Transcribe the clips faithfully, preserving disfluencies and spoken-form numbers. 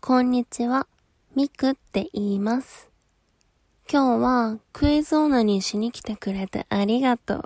こんにちは、ミクって言います。今日はクイズオナニーしに来てくれてありがとう。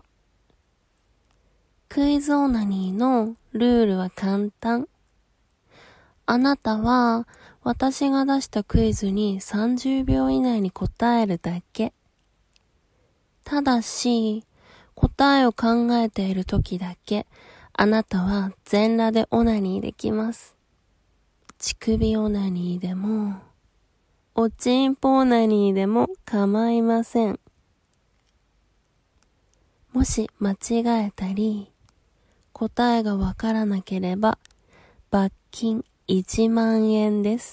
クイズオナニーのルールは簡単。あなたは私が出したクイズにさんじゅうびょう以内に答えるだけ。ただし、答えを考えている時だけ、あなたは全裸でオナニーできます。乳首オナニーでも、おちんぽオナニーでも構いません。もし間違えたり、答えがわからなければ、罰金いちまんえんです。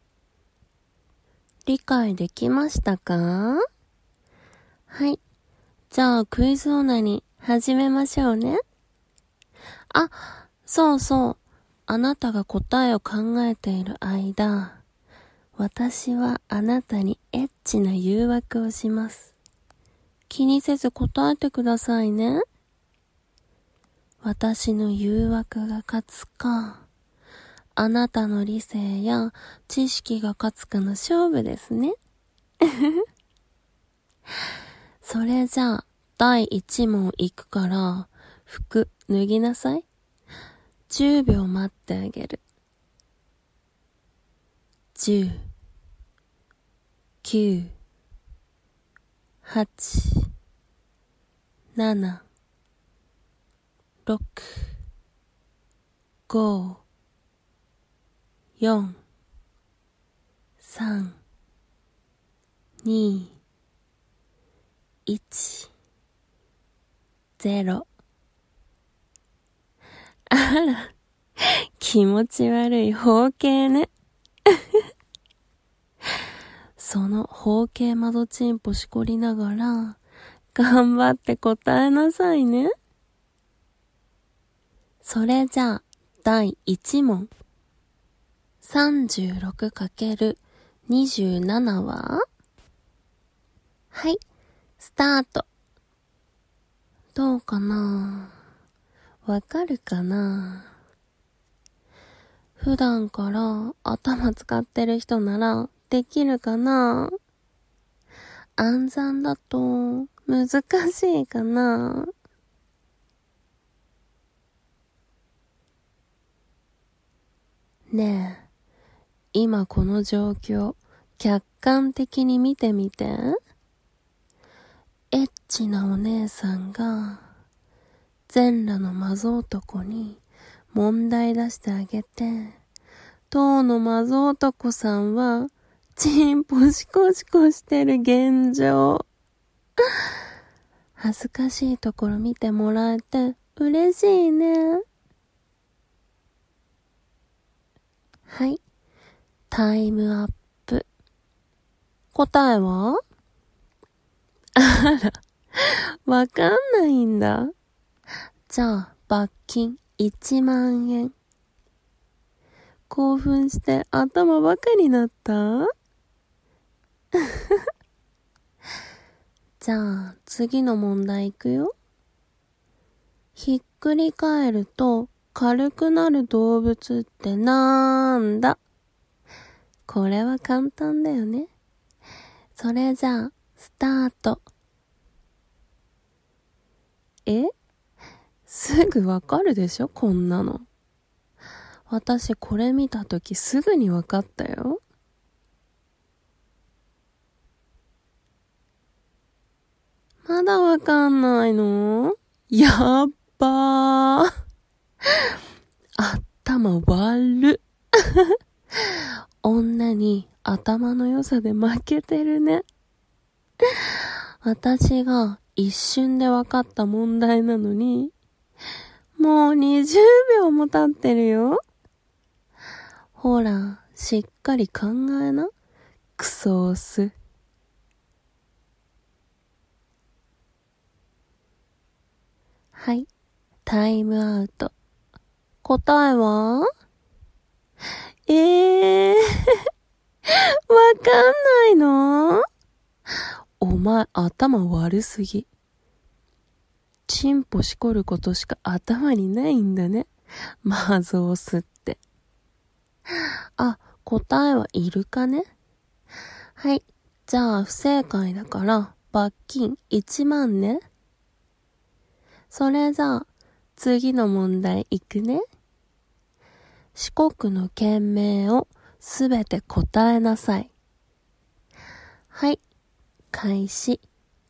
理解できましたか？はい。じゃあクイズオナニー始めましょうね。あ、そうそう。あなたが答えを考えている間、私はあなたにエッチな誘惑をします。気にせず答えてくださいね。私の誘惑が勝つか、あなたの理性や知識が勝つかの勝負ですね。それじゃあ、だいいち問いくから、服脱ぎなさい。じゅうびょう待ってあげる。じゅう、きゅう、はち、なな、ろく、ご、よん、さん、に、いち、ゼロ。あら、気持ち悪い包茎ね。その包茎窓チンポしこりながら、頑張って答えなさいね。それじゃあ、だいいち問。さんじゅうろくかけるにじゅうなな は？はい、スタート。どうかな？わかるかな？普段から頭使ってる人ならできるかな？暗算だと難しいかな？ねえ、今この状況、客観的に見てみて。エッチなお姉さんが、全裸のマゾ男に問題出してあげて、当のマゾ男さんは、チンポシコシコしてる現状。恥ずかしいところ見てもらえて嬉しいね。はい。タイムアップ。答えは？あら、わかんないんだ。じゃあ、罰金いちまんえん。興奮して頭バカになった？じゃあ、次の問題いくよ。ひっくり返ると軽くなる動物ってなんだ？これは簡単だよね。それじゃあ、スタート。え？すぐわかるでしょ、こんなの。私これ見たときすぐにわかったよ。まだわかんないの？やっばー。頭悪っ。女に頭の良さで負けてるね。私が一瞬でわかった問題なのに、もうにじゅうびょうも経ってるよ。ほら、しっかり考えな。クソオス。はい、タイムアウト。答えは？えー、わかんないの？お前頭悪すぎ。チンポしこることしか頭にないんだね。マゾースって。あ、 答えはいるかね？はい。じゃあ不正解だから罰金いちまんね。それじゃあ次の問題いくね。四国の県名をすべて答えなさい。はい。開始。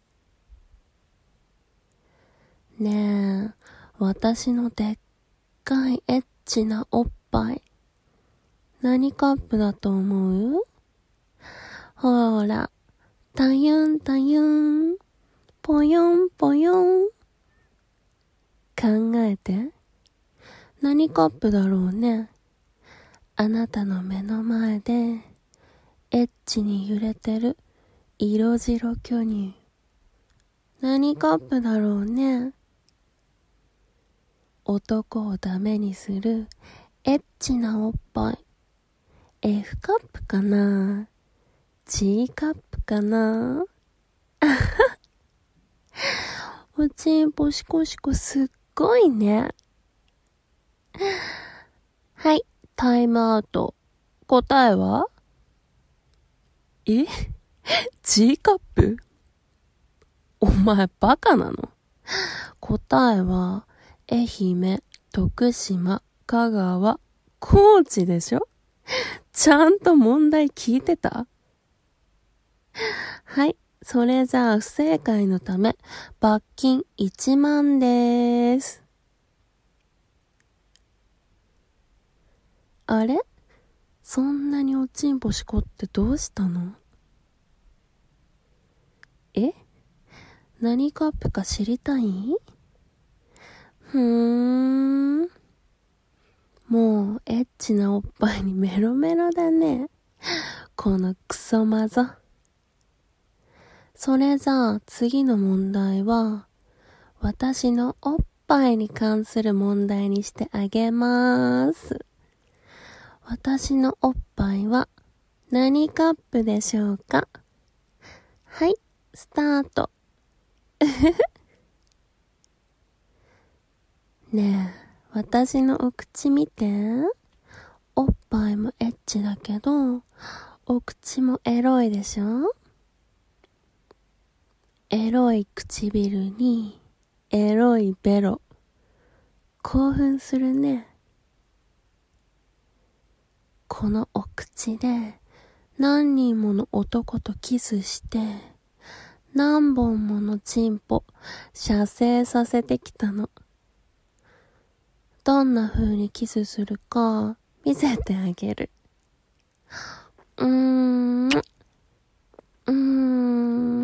ねえ、私のでっかいエッチなおっぱい。何カップだと思う？ほら、たゆんたゆん、ぽよんぽよん。考えて。何カップだろうね。あなたの目の前で、エッチに揺れてる色白巨乳。何カップだろうね。男をダメにするエッチなおっぱい。F カップかな？ G カップかな？おちんぽしこしこすっごいね。はい、タイムアウト。答えは？え？ G カップ？お前バカなの？答えは、愛媛、徳島、香川、高知でしょ？ちゃんと問題聞いてた？はい。それじゃあ不正解のため罰金いちまんでーす。あれ？そんなにおちんぽしこってどうしたの？え？何カップか知りたい？ふーん。もうエッチなおっぱいにメロメロだね。このクソマゾ。それじゃあ次の問題は、私のおっぱいに関する問題にしてあげまーす。私のおっぱいは何カップでしょうか？はい、スタート。ねえ、私のお口見て。おっぱいもエッチだけど、お口もエロいでしょ？エロい唇にエロいベロ。興奮するね。このお口で何人もの男とキスして何本ものチンポ射精させてきたの。どんな風にキスするか見せてあげる。うーんうーん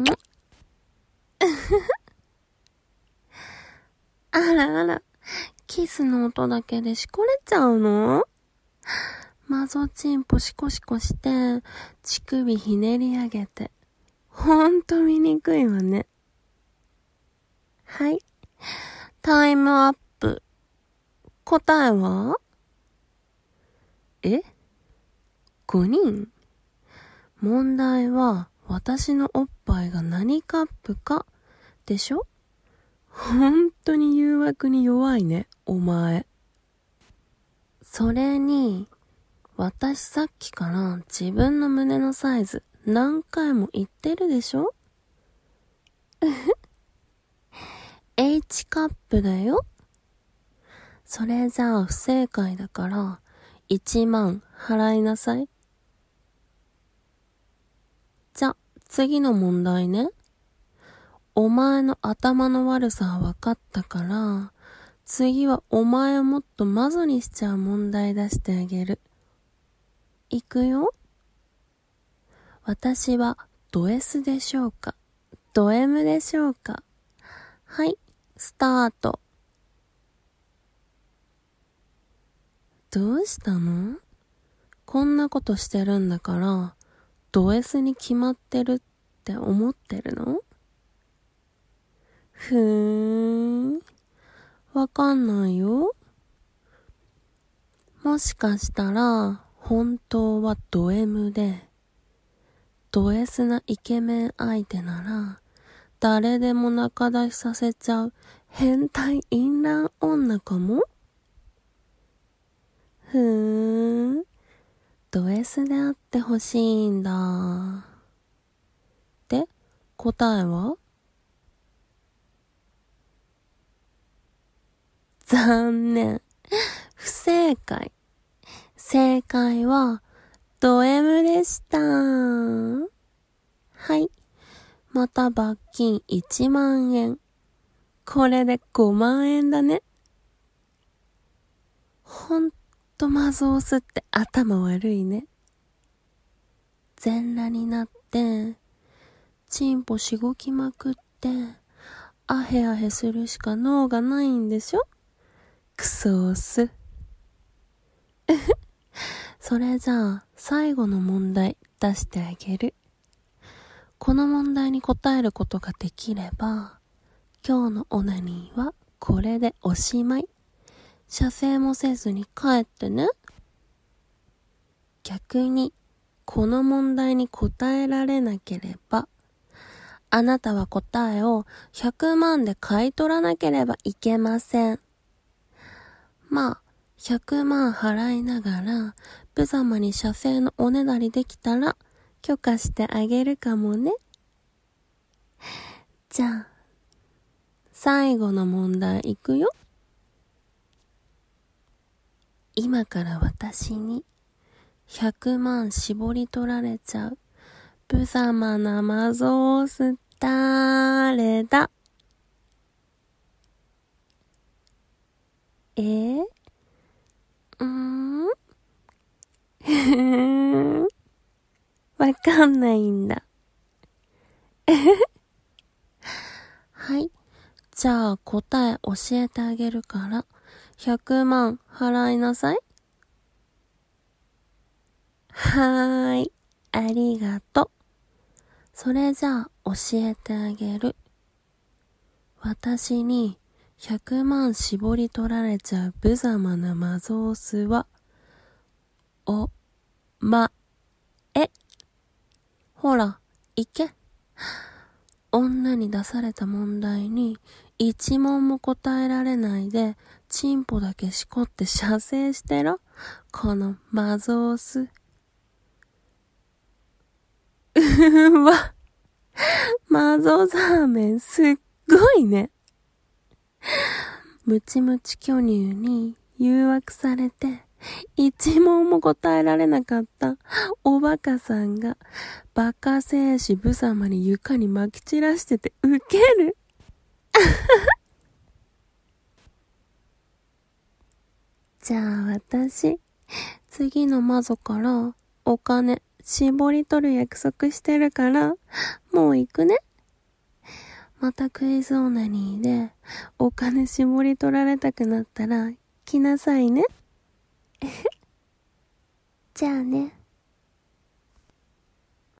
あらあら、キスの音だけでしこれちゃうの？マゾチンポシコシコして、乳首ひねり上げて。ほんと見にくいわね。はい。タイムアップ。答えは？え？ ご 人？問題は、私のおっぱいが何カップかでしょ？ほんとに誘惑に弱いね、お前。それに、私さっきから自分の胸のサイズ何回も言ってるでしょ？H カップだよ。それじゃあ不正解だからいちまん払いなさい。じゃ、次の問題ね。お前の頭の悪さは分かったから、次はお前をもっとマゾにしちゃう問題出してあげる。いくよ。私はド S でしょうか？ド M でしょうか？はい、スタート。どうしたの？こんなことしてるんだから、ド S に決まってるって思ってるの？ふーん。わかんないよ。もしかしたら、本当はド M で、ド S なイケメン相手なら、誰でも仲出しさせちゃう変態淫乱女かも？ふーん。 ド S であってほしいんだ。で、答えは？残念。不正解。正解は、ド M でした。はい。また罰金いちまんえん。これでごまんえんだね。ほんとマゾースって頭悪いね。全裸になって、チンポしごきまくって、アヘアヘするしか脳がないんでしょ？クソース。それじゃあ、最後の問題出してあげる。この問題に答えることができれば、今日のオナニーはこれでおしまい。射精もせずに帰ってね。逆に、この問題に答えられなければ、あなたは答えをひゃくまんで買い取らなければいけません。まあ、ひゃくまん払いながら、無様に射精のおねだりできたら、許可してあげるかもね。じゃあ、最後の問題いくよ。今から私にひゃくまん絞り取られちゃう無様なマゾース誰だ？えー、うーんふーんわかんないんだ。はい。じゃあ答え教えてあげるから、ひゃくまん払いなさい。はーい。ありがと。それじゃあ教えてあげる。私にひゃくまん絞り取られちゃう無様なマゾースは、お、ま、え。ほら、いけ。女に出された問題に一問も答えられないで、チンポだけしこって射精してろ。このマゾース。うーわ。マゾザーメンすっごいね。ムチムチ巨乳に誘惑されて、一問も答えられなかったおバカさんがバカ精子無様に床に撒き散らしててウケる。じゃあ私、次のマゾからお金絞り取る約束してるから、もう行くね。またクイズオナニーでお金絞り取られたくなったら来なさいね。じゃあね。